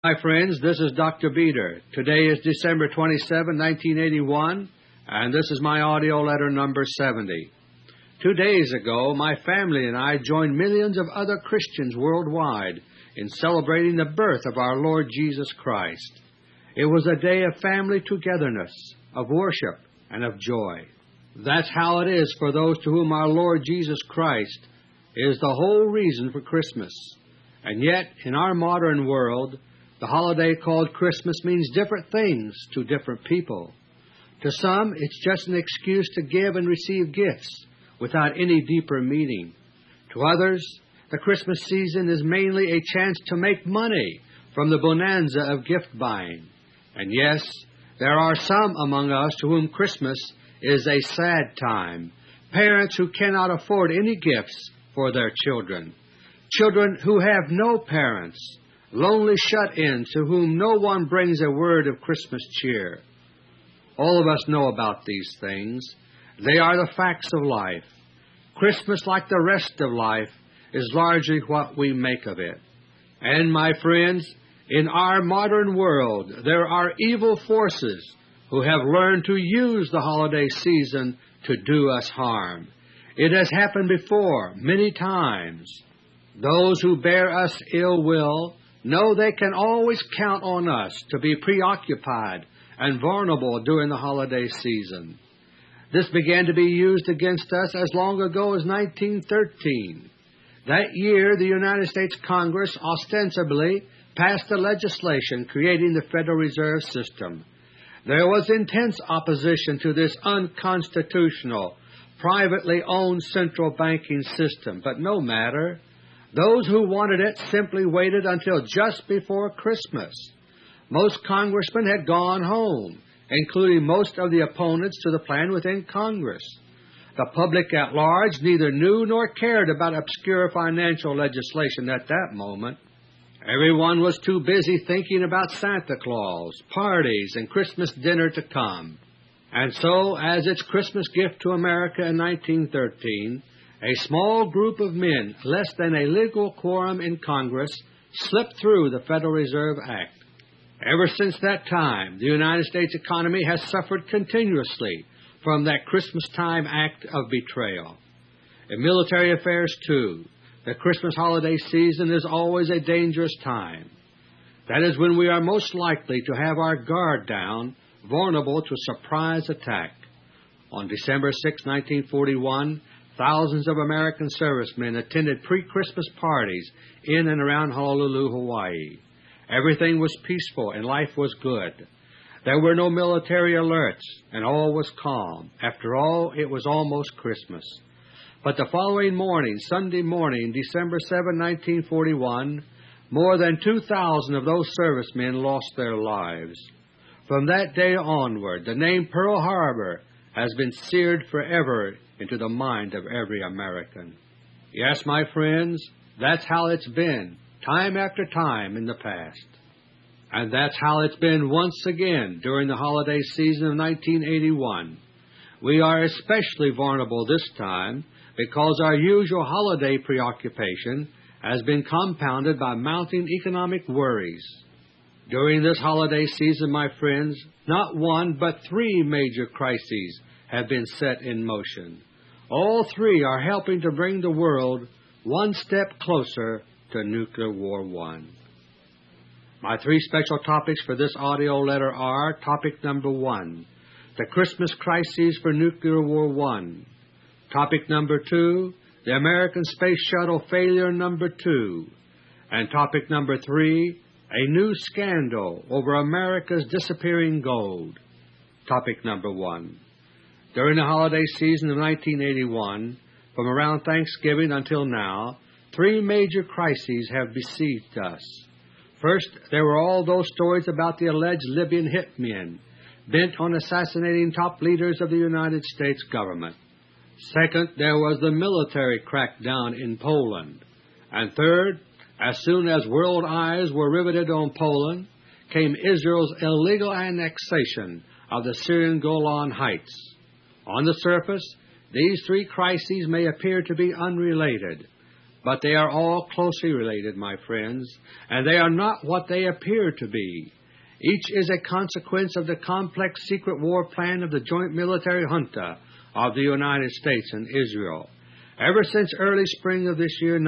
Hi friends, this is Dr. Beter. Today is December 27, 1981, and this is my audio letter number 70. 2 days ago, my family and I joined millions of other Christians worldwide in celebrating the birth of our Lord Jesus Christ. It was a day of family togetherness, of worship, and of joy. That's how it is for those to whom our Lord Jesus Christ is the whole reason for Christmas. And yet, in our modern world, the holiday called Christmas means different things to different people. To some, it's just an excuse to give and receive gifts without any deeper meaning. To others, the Christmas season is mainly a chance to make money from the bonanza of gift buying. And yes, there are some among us to whom Christmas is a sad time. Parents who cannot afford any gifts for their children. Children who have no parents. Lonely shut-ins to whom no one brings a word of Christmas cheer. All of us know about these things. They are the facts of life. Christmas, like the rest of life, is largely what we make of it. And, my friends, in our modern world, there are evil forces who have learned to use the holiday season to do us harm. It has happened before, many times. Those who bear us ill will know they can always count on us to be preoccupied and vulnerable during the holiday season. This began to be used against us as long ago as 1913. That year, the United States Congress ostensibly passed a legislation creating the Federal Reserve System. There was intense opposition to this unconstitutional, privately owned central banking system, but no matter. Those who wanted it simply waited until just before Christmas. Most congressmen had gone home, including most of the opponents to the plan within Congress. The public at large neither knew nor cared about obscure financial legislation at that moment. Everyone was too busy thinking about Santa Claus, parties, and Christmas dinner to come. And so, as its Christmas gift to America in 1913, a small group of men, less than a legal quorum in Congress, slipped through the Federal Reserve Act. Ever since that time, the United States economy has suffered continuously from that Christmas time act of betrayal. In military affairs, too, the Christmas holiday season is always a dangerous time. That is when we are most likely to have our guard down, vulnerable to surprise attack. On December 6, 1941, thousands of American servicemen attended pre-Christmas parties in and around Honolulu, Hawaii. Everything was peaceful and life was good. There were no military alerts, and all was calm. After all, it was almost Christmas. But the following morning, Sunday morning, December 7, 1941, more than 2,000 of those servicemen lost their lives. From that day onward, the name Pearl Harbor has been seared forever into the mind of every American. Yes, my friends, that's how it's been, time after time in the past. And that's how it's been once again during the holiday season of 1981. We are especially vulnerable this time because our usual holiday preoccupation has been compounded by mounting economic worries. During this holiday season, my friends, not one but 3 major crises have been set in motion. All 3 are helping to bring the world one step closer to Nuclear War I. My 3 special topics for this audio letter are: Topic number 1, the Christmas crises for Nuclear War I. Topic number 2, the American Space Shuttle failure number 2. And topic number 3, a new scandal over America's disappearing gold. Topic number 1. During the holiday season of 1981, from around Thanksgiving until now, 3 major crises have besieged us. First, there were all those stories about the alleged Libyan hitmen bent on assassinating top leaders of the United States government. Second, there was the military crackdown in Poland. And third, as soon as world eyes were riveted on Poland, came Israel's illegal annexation of the Syrian Golan Heights. On the surface, these 3 crises may appear to be unrelated, But they are all closely related, my friends, and they are not what they appear to be. Each is a consequence of the complex secret war plan of the joint military junta of the United States and Israel. Ever since early spring of this year,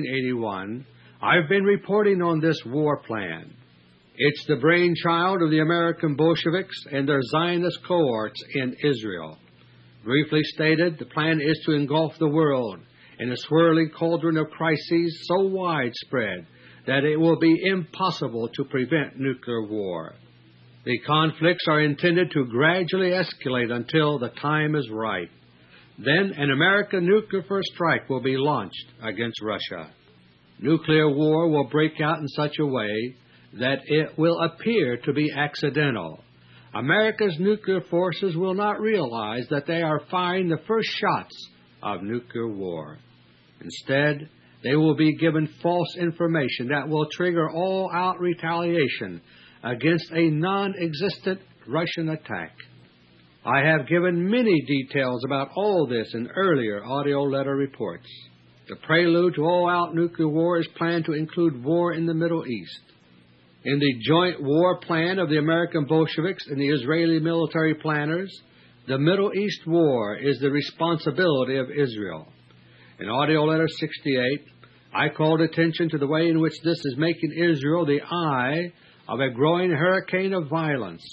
1981, I've been reporting on this war plan. It's the brainchild of the American Bolsheviks and their Zionist cohorts in Israel. Briefly stated, the plan is to engulf the world in a swirling cauldron of crises so widespread that it will be impossible to prevent nuclear war. The conflicts are intended to gradually escalate until the time is right. Then an American nuclear first strike will be launched against Russia. Nuclear war will break out in such a way that it will appear to be accidental. America's nuclear forces will not realize that they are firing the first shots of nuclear war. Instead, they will be given false information that will trigger all-out retaliation against a non-existent Russian attack. I have given many details about all this in earlier audio letter reports. The prelude to all-out nuclear war is planned to include war in the Middle East. In the joint war plan of the American Bolsheviks and the Israeli military planners, the Middle East war is the responsibility of Israel. In audio letter 68, I called attention to the way in which this is making Israel the eye of a growing hurricane of violence.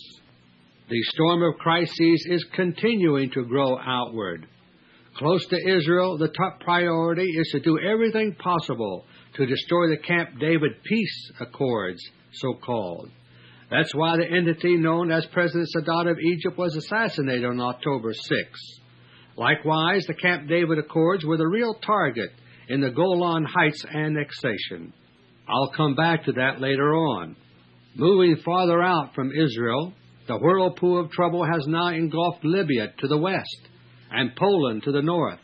The storm of crises is continuing to grow outward. Close to Israel, the top priority is to do everything possible to destroy the Camp David peace accords, so-called. That's why the entity known as President Sadat of Egypt was assassinated on October 6. Likewise, the Camp David Accords were the real target in the Golan Heights annexation. I'll come back to that later on. Moving farther out from Israel, the whirlpool of trouble has now engulfed Libya to the west and Poland to the north.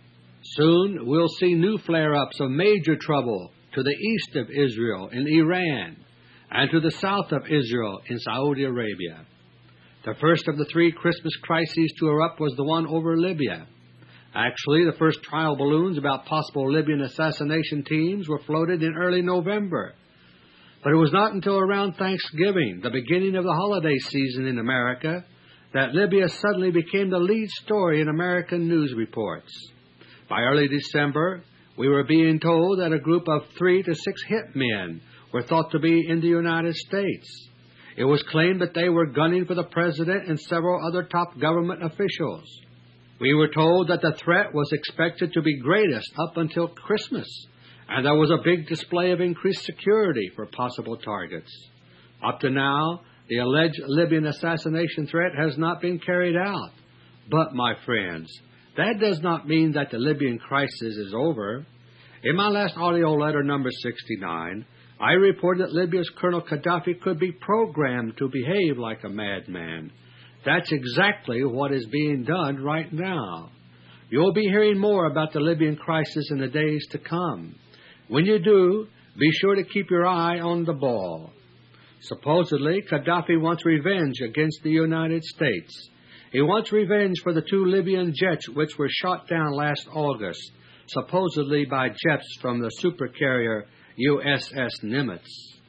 Soon we'll see new flare-ups of major trouble to the east of Israel in Iran and to the south of Israel in Saudi Arabia. The first of the three Christmas crises to erupt was the one over Libya. Actually, the first trial balloons about possible Libyan assassination teams were floated in early November. But it was not until around Thanksgiving, the beginning of the holiday season in America, that Libya suddenly became the lead story in American news reports. By early December, we were being told that a group of 3 to 6 hitmen were thought to be in the United States. It was claimed that they were gunning for the President and several other top government officials. We were told that the threat was expected to be greatest up until Christmas, and there was a big display of increased security for possible targets. Up to now, the alleged Libyan assassination threat has not been carried out. But, my friends, that does not mean that the Libyan crisis is over. In my last audio letter, number 69, I reported that Libya's Colonel Gaddafi could be programmed to behave like a madman. That's exactly what is being done right now. You'll be hearing more about the Libyan crisis in the days to come. When you do, be sure to keep your eye on the ball. Supposedly, Gaddafi wants revenge against the United States. He wants revenge for the 2 Libyan jets which were shot down last August, supposedly by jets from the supercarrier USS Nimitz.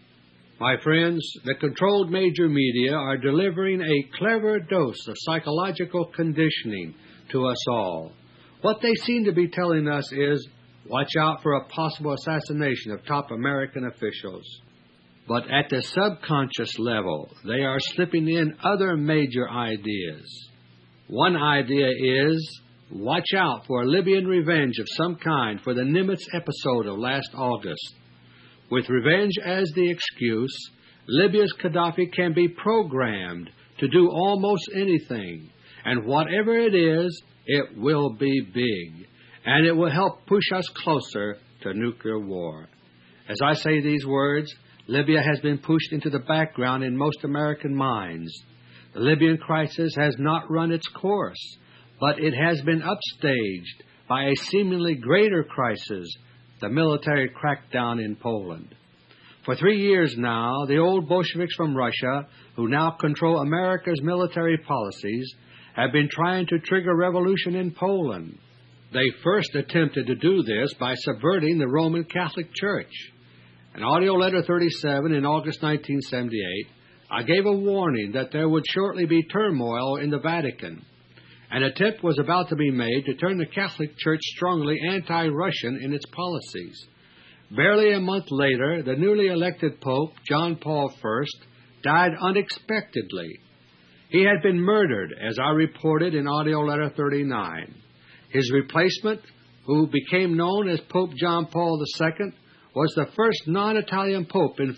My friends, the controlled major media are delivering a clever dose of psychological conditioning to us all. What they seem to be telling us is, watch out for a possible assassination of top American officials. But at the subconscious level, they are slipping in other major ideas. One idea is, watch out for a Libyan revenge of some kind for the Nimitz episode of last August. With revenge as the excuse, Libya's Gaddafi can be programmed to do almost anything, and whatever it is, it will be big, and it will help push us closer to nuclear war. As I say these words, Libya has been pushed into the background in most American minds. The Libyan crisis has not run its course, but it has been upstaged by a seemingly greater crisis, the military crackdown in Poland. For 3 years now, the old Bolsheviks from Russia, who now control America's military policies, have been trying to trigger revolution in Poland. They first attempted to do this by subverting the Roman Catholic Church. In AUDIO LETTER 37 in August 1978, I gave a warning that there would shortly be turmoil in the Vatican. An attempt was about to be made to turn the Catholic Church strongly anti-Russian in its policies. Barely a month later, the newly elected Pope, John Paul I, died unexpectedly. He had been murdered, as I reported in AUDIO LETTER 39. His replacement, who became known as Pope John Paul II, was the first non-Italian pope in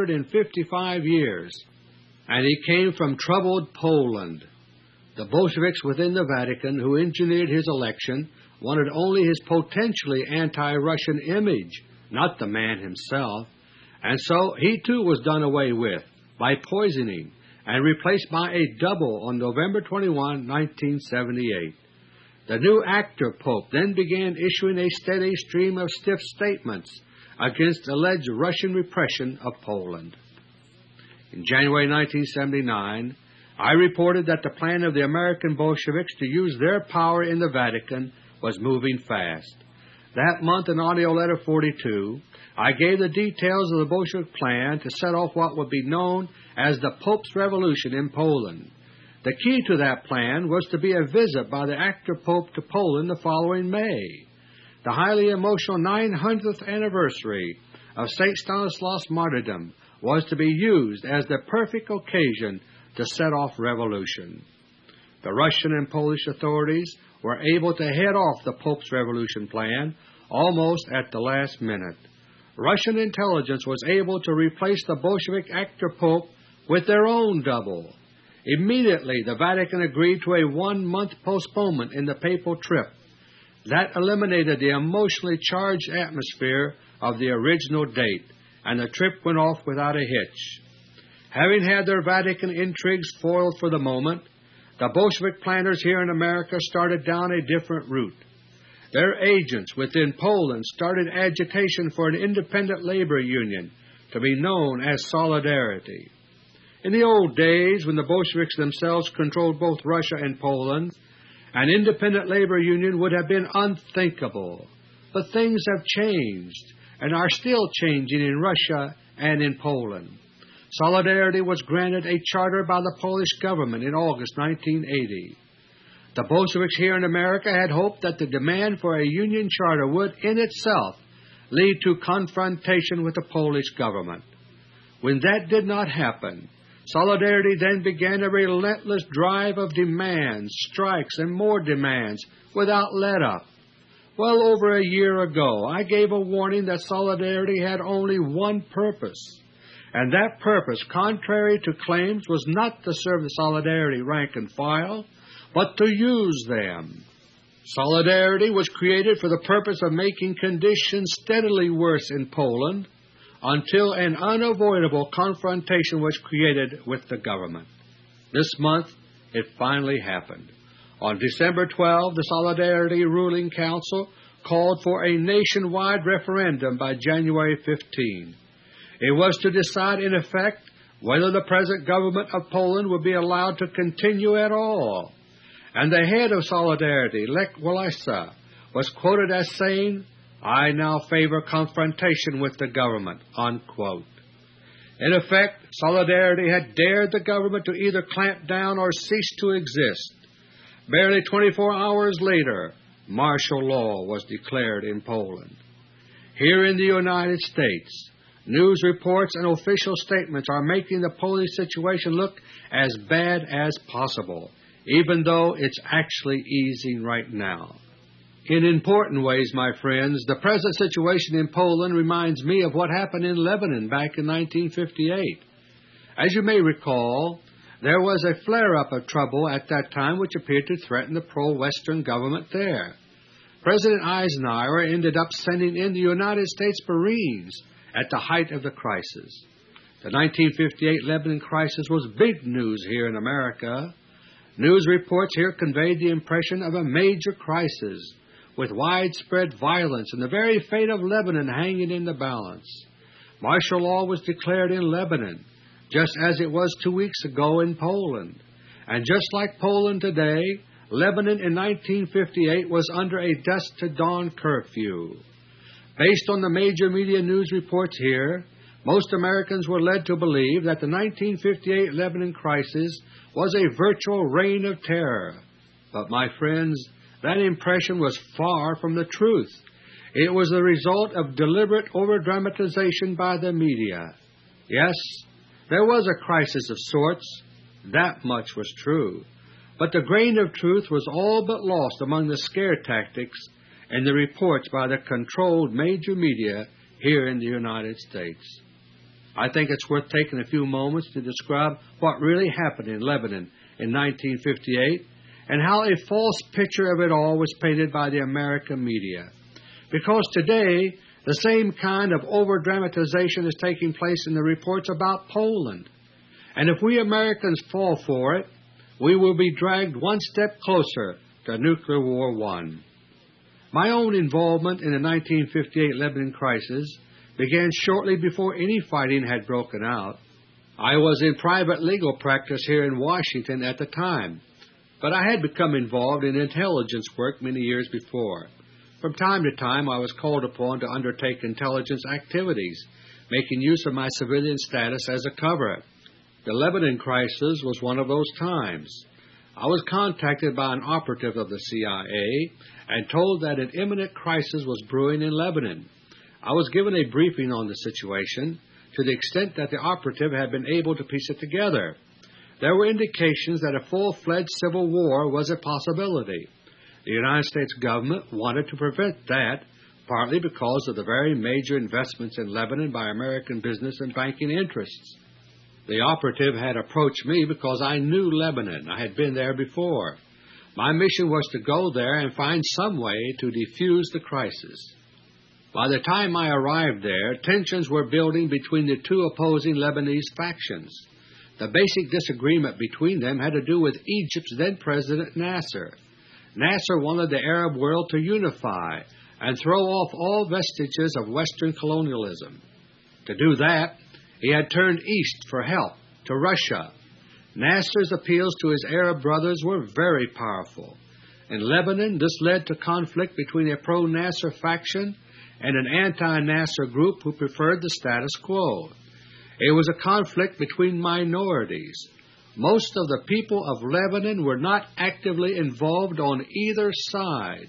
455 years, and he came from troubled Poland. The Bolsheviks within the Vatican, who engineered his election, wanted only his potentially anti-Russian image, not the man himself, and so he too was done away with by poisoning and replaced by a double on November 21, 1978. The new actor pope then began issuing a steady stream of stiff statements against alleged Russian repression of Poland. In January 1979, I reported that the plan of the American Bolsheviks to use their power in the Vatican was moving fast. That month in AUDIO LETTER 42, I gave the details of the Bolshevik plan to set off what would be known as the Pope's Revolution in Poland. The key to that plan was to be a visit by the actor Pope to Poland the following May. The highly emotional 900th anniversary of St. Stanislaus' martyrdom was to be used as the perfect occasion to set off revolution. The Russian and Polish authorities were able to head off the Pope's revolution plan almost at the last minute. Russian intelligence was able to replace the Bolshevik actor Pope with their own double. Immediately, the Vatican agreed to a 1-month postponement in the papal trip. That eliminated the emotionally charged atmosphere of the original date, and the trip went off without a hitch. Having had their Vatican intrigues foiled for the moment, the Bolshevik planners here in America started down a different route. Their agents within Poland started agitation for an independent labor union to be known as Solidarity. In the old days, when the Bolsheviks themselves controlled both Russia and Poland, an independent labor union would have been unthinkable. But things have changed and are still changing in Russia and in Poland. Solidarity was granted a charter by the Polish government in August 1980. The Bolsheviks here in America had hoped that the demand for a union charter would, in itself, lead to confrontation with the Polish government. When that did not happen, Solidarity then began a relentless drive of demands, strikes, and more demands without let-up. Well over a year ago, I gave a warning that Solidarity had only one purpose, and that purpose, contrary to claims, was not to serve the Solidarity rank and file, but to use them. Solidarity was created for the purpose of making conditions steadily worse in Poland, until an unavoidable confrontation was created with the government. This month, it finally happened. On December 12, the Solidarity Ruling Council called for a nationwide referendum by January 15. It was to decide, in effect, whether the present government of Poland would be allowed to continue at all. And the head of Solidarity, Lech Walesa, was quoted as saying, "I now favor confrontation with the government," unquote. In effect, Solidarity had dared the government to either clamp down or cease to exist. Barely 24 hours later, martial law was declared in Poland. Here in the United States, news reports and official statements are making the Polish situation look as bad as possible, even though it's actually easing right now. In important ways, my friends, the present situation in Poland reminds me of what happened in Lebanon back in 1958. As you may recall, there was a flare-up of trouble at that time which appeared to threaten the pro-Western government there. President Eisenhower ended up sending in the United States Marines at the height of the crisis. The 1958 Lebanon crisis was big news here in America. News reports here conveyed the impression of a major crisis, with widespread violence and the very fate of Lebanon hanging in the balance. Martial law was declared in Lebanon, just as it was 2 weeks ago in Poland. And just like Poland today, Lebanon in 1958 was under a dusk to dawn curfew. Based on the major media news reports here, most Americans were led to believe that the 1958 Lebanon crisis was a virtual reign of terror. But, my friends, that impression was far from the truth. It was the result of deliberate overdramatization by the media. Yes, there was a crisis of sorts. That much was true. But the grain of truth was all but lost among the scare tactics and the reports by the controlled major media here in the United States. I think it's worth taking a few moments to describe what really happened in Lebanon in 1958 and how a false picture of it all was painted by the American media. Because today, the same kind of over-dramatization is taking place in the reports about Poland. And if we Americans fall for it, we will be dragged one step closer to Nuclear War I. My own involvement in the 1958 Lebanon crisis began shortly before any fighting had broken out. I was in private legal practice here in Washington at the time, but I had become involved in intelligence work many years before. From time to time, I was called upon to undertake intelligence activities, making use of my civilian status as a cover. The Lebanon crisis was one of those times. I was contacted by an operative of the CIA and told that an imminent crisis was brewing in Lebanon. I was given a briefing on the situation to the extent that the operative had been able to piece it together. There were indications that a full-fledged civil war was a possibility. The United States government wanted to prevent that, partly because of the very major investments in Lebanon by American business and banking interests. The operative had approached me because I knew Lebanon. I had been there before. My mission was to go there and find some way to defuse the crisis. By the time I arrived there, tensions were building between the two opposing Lebanese factions. The basic disagreement between them had to do with Egypt's then-President Nasser. Nasser wanted the Arab world to unify and throw off all vestiges of Western colonialism. To do that, he had turned east for help, to Russia. Nasser's appeals to his Arab brothers were very powerful. In Lebanon, this led to conflict between a pro-Nasser faction and an anti-Nasser group who preferred the status quo. It was a conflict between minorities. Most of the people of Lebanon were not actively involved on either side.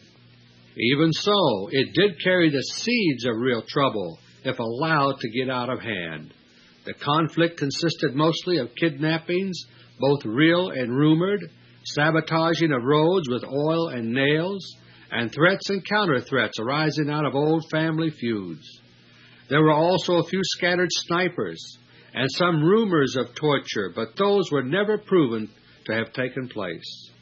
Even so, it did carry the seeds of real trouble if allowed to get out of hand. The conflict consisted mostly of kidnappings, both real and rumored, sabotaging of roads with oil and nails, and threats and counter-threats arising out of old family feuds. There were also a few scattered snipers and some rumors of torture, but those were never proven to have taken place.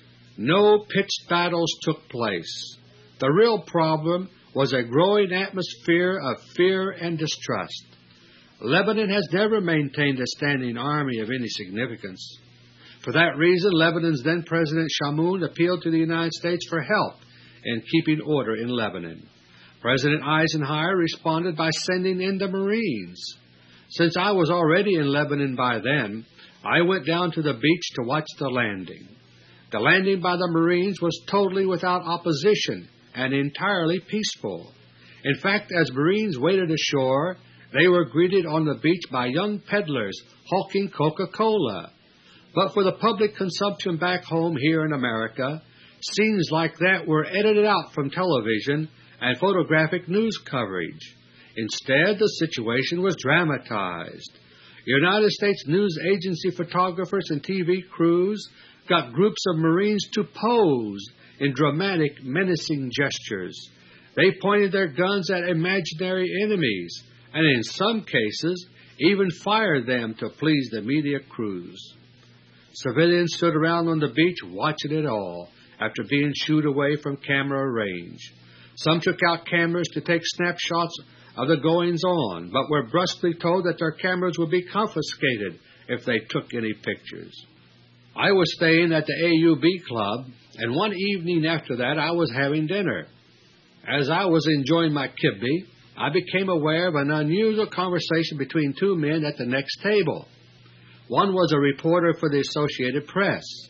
No pitched battles took place. The real problem was a growing atmosphere of fear and distrust. Lebanon has never maintained a standing army of any significance. For that reason, Lebanon's then-President Chamoun appealed to the United States for help in keeping order in Lebanon. President Eisenhower responded by sending in the Marines. Since I was already in Lebanon by then, I went down to the beach to watch the landing. The landing by the Marines was totally without opposition and entirely peaceful. In fact, as Marines waded ashore, they were greeted on the beach by young peddlers hawking Coca-Cola. But for the public consumption back home here in America, scenes like that were edited out from television and photographic news coverage. Instead, the situation was dramatized. United States news agency photographers and TV crews got groups of Marines to pose in dramatic, menacing gestures. They pointed their guns at imaginary enemies, and in some cases, even fired them to please the media crews. Civilians stood around on the beach watching it all after being shooed away from camera range. Some took out cameras to take snapshots of the goings-on, but were brusquely told that their cameras would be confiscated if they took any pictures. I was staying at the AUB Club, and one evening after that I was having dinner. As I was enjoying my kibbe, I became aware of an unusual conversation between two men at the next table. One was a reporter for the Associated Press.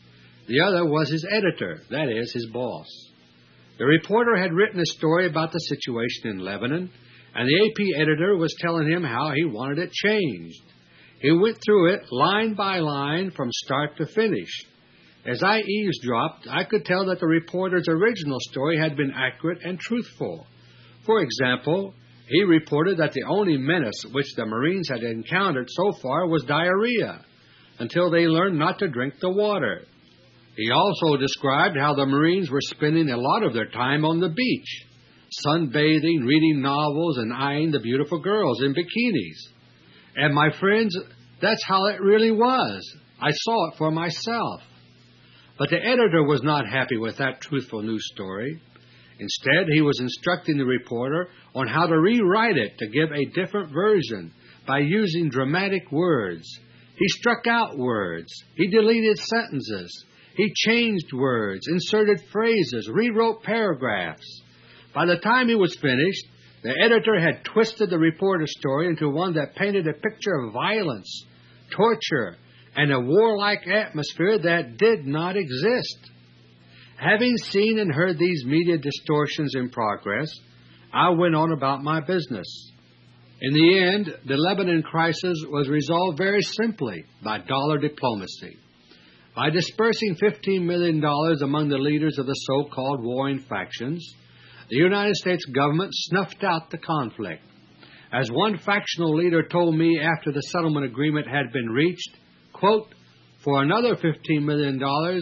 The other was his editor, that is, his boss. The reporter had written a story about the situation in Lebanon, and the AP editor was telling him how he wanted it changed. He went through it line by line from start to finish. As I eavesdropped, I could tell that the reporter's original story had been accurate and truthful. For example, he reported that the only menace which the Marines had encountered so far was diarrhea, until they learned not to drink the water. He also described how the Marines were spending a lot of their time on the beach, sunbathing, reading novels, and eyeing the beautiful girls in bikinis. And my friends, that's how it really was. I saw it for myself. But the editor was not happy with that truthful news story. Instead, he was instructing the reporter on how to rewrite it to give a different version by using dramatic words. He struck out words. He deleted sentences. He changed words, inserted phrases, rewrote paragraphs. By the time he was finished, the editor had twisted the reporter's story into one that painted a picture of violence, torture, and a warlike atmosphere that did not exist. Having seen and heard these media distortions in progress, I went on about my business. In the end, the Lebanon crisis was resolved very simply by dollar diplomacy. By dispersing $15 million among the leaders of the so-called warring factions, the United States government snuffed out the conflict. As one factional leader told me after the settlement agreement had been reached, quote, "For another $15 million,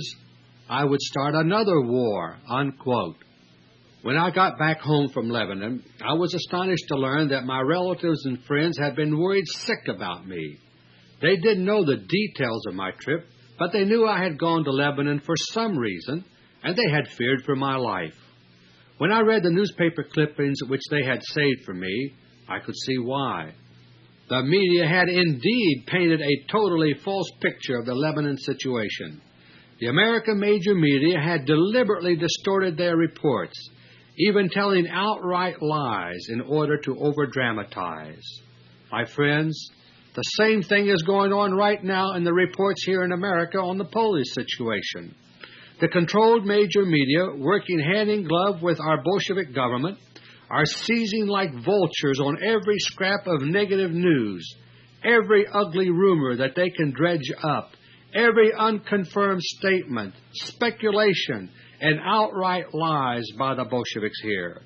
I would start another war," unquote. When I got back home from Lebanon, I was astonished to learn that my relatives and friends had been worried sick about me. They didn't know the details of my trip, but they knew I had gone to Lebanon for some reason, and they had feared for my life. When I read the newspaper clippings which they had saved for me, I could see why. The media had indeed painted a totally false picture of the Lebanon situation. The American major media had deliberately distorted their reports, even telling outright lies in order to overdramatize. My friends, the same thing is going on right now in the reports here in America on the Polish situation. The controlled major media, working hand in glove with our Bolshevik government, are seizing like vultures on every scrap of negative news, every ugly rumor that they can dredge up, every unconfirmed statement, speculation, and outright lies by the Bolsheviks here.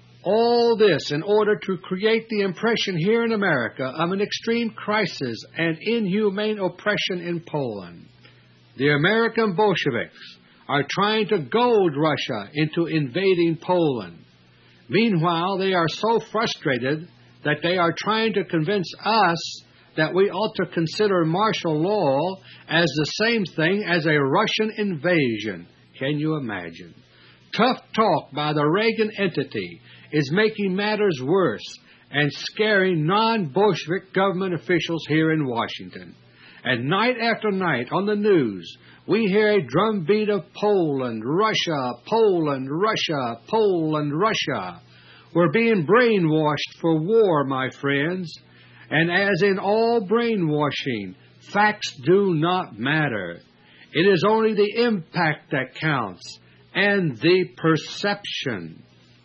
All this in order to create the impression here in America of an extreme crisis and inhumane oppression in Poland. The American Bolsheviks are trying to goad Russia into invading Poland. Meanwhile, they are so frustrated that they are trying to convince us that we ought to consider martial law as the same thing as a Russian invasion. Can you imagine? Tough talk by the Reagan entity is making matters worse and scaring non-Bolshevik government officials here in Washington. And night after night on the news, we hear a drumbeat of Poland, Russia, Poland, Russia, Poland, Russia. We're being brainwashed for war, my friends. And as in all brainwashing, facts do not matter. It is only the impact that counts, and the perception.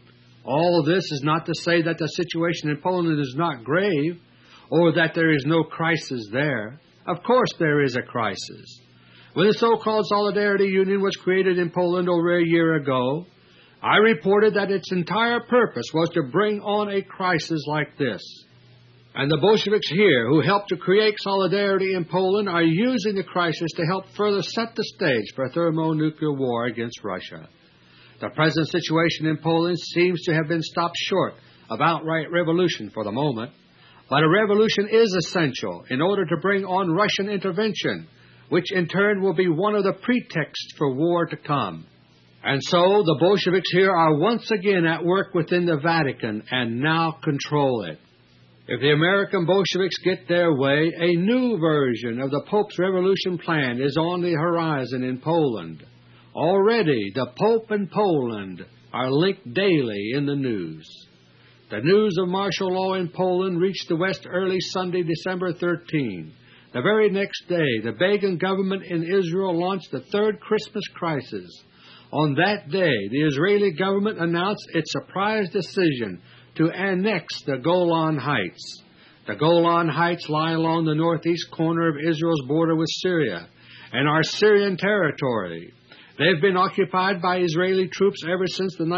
All this is not to say that the situation in Poland is not grave, or that there is no crisis there. Of course there is a crisis. When the so-called Solidarity Union was created in Poland over a year ago, I reported that its entire purpose was to bring on a crisis like this. And the Bolsheviks here, who helped to create solidarity in Poland, are using the crisis to help further set the stage for thermonuclear war against Russia. The present situation in Poland seems to have been stopped short of outright revolution for the moment, but a revolution is essential in order to bring on Russian intervention, which in turn will be one of the pretexts for war to come. And so the Bolsheviks here are once again at work within the Vatican and now control it. If the American Bolsheviks get their way, a new version of the Pope's revolution plan is on the horizon in Poland. Already, the Pope and Poland are linked daily in the news. The news of martial law in Poland reached the West early Sunday, December 13. the very next day, the Begin government in Israel launched the third Christmas crisis. On that day, the Israeli government announced its surprise decision to annex the Golan Heights. The Golan Heights lie along the northeast corner of Israel's border with Syria and are Syrian territory. They've been occupied by Israeli troops ever since the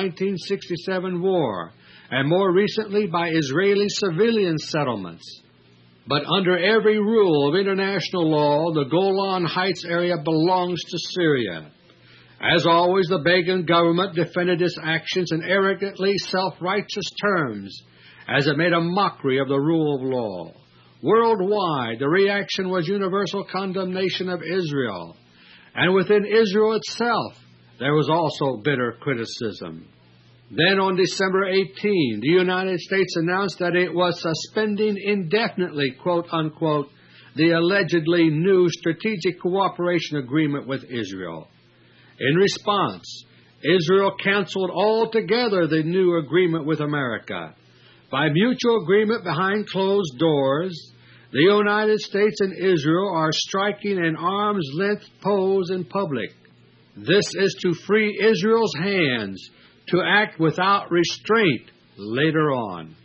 1967 war, and more recently by Israeli civilian settlements. But under every rule of international law, the Golan Heights area belongs to Syria. As always, the Begin government defended its actions in arrogantly self-righteous terms, as it made a mockery of the rule of law. Worldwide, the reaction was universal condemnation of Israel, and within Israel itself, there was also bitter criticism. Then on December 18, the United States announced that it was suspending indefinitely, quote-unquote, the allegedly new Strategic Cooperation Agreement with Israel. In response, Israel canceled altogether the new agreement with America. By mutual agreement behind closed doors, the United States and Israel are striking an arm's-length pose in public. This is to free Israel's hands to act without restraint later on.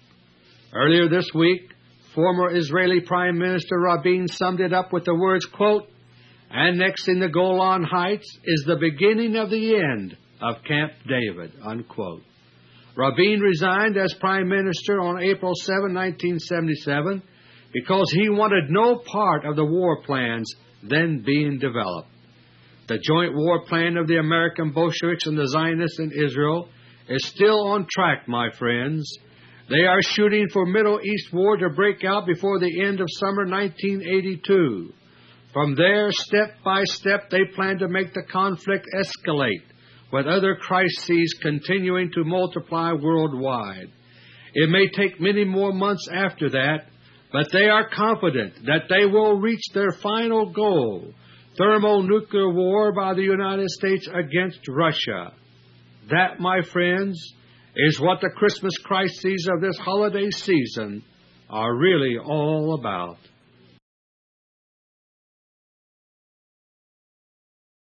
Earlier this week, former Israeli Prime Minister Rabin summed it up with the words, quote, annexing the Golan Heights is the beginning of the end of Camp David, unquote. Rabin resigned as Prime Minister on April 7, 1977, because he wanted no part of the war plans then being developed. The joint war plan of the American Bolsheviks and the Zionists in Israel is still on track, my friends. They are shooting for Middle East war to break out before the end of summer 1982. From there, step by step, they plan to make the conflict escalate, with other crises continuing to multiply worldwide. It may take many more months after that, but they are confident that they will reach their final goal, thermonuclear war by the United States against Russia. That, my friends, is what the Christmas crises of this holiday season are really all about.